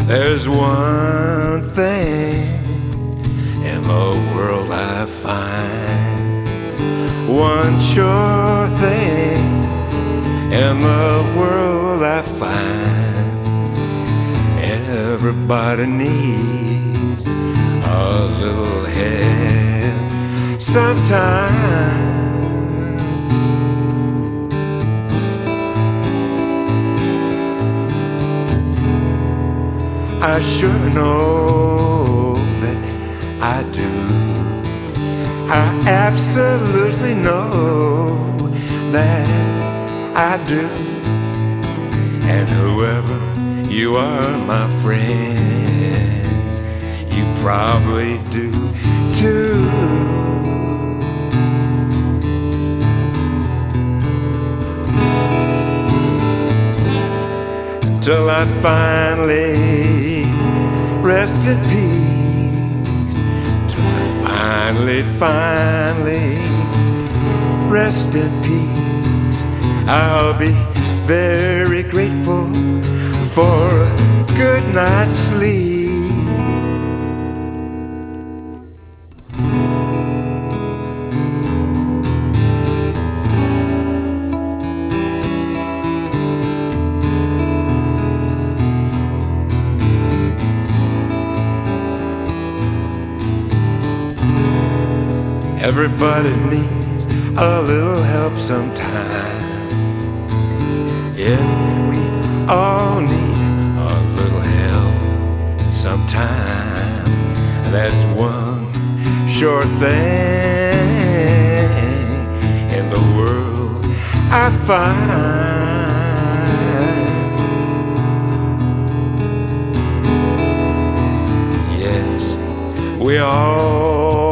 There's one thing in the world I find, one sure thing in the world I find. Everybody needs a little help sometime. I sure know that I do. I absolutely know that I do. And whoever you are, my friend, you probably do too. Till I finally rest in peace. Till I finally rest in peace. I'll be very grateful for a good night's sleep. Everybody needs a little help sometime. Yeah, we all need a little help sometime. That's one sure thing in the world I find. Yes, we all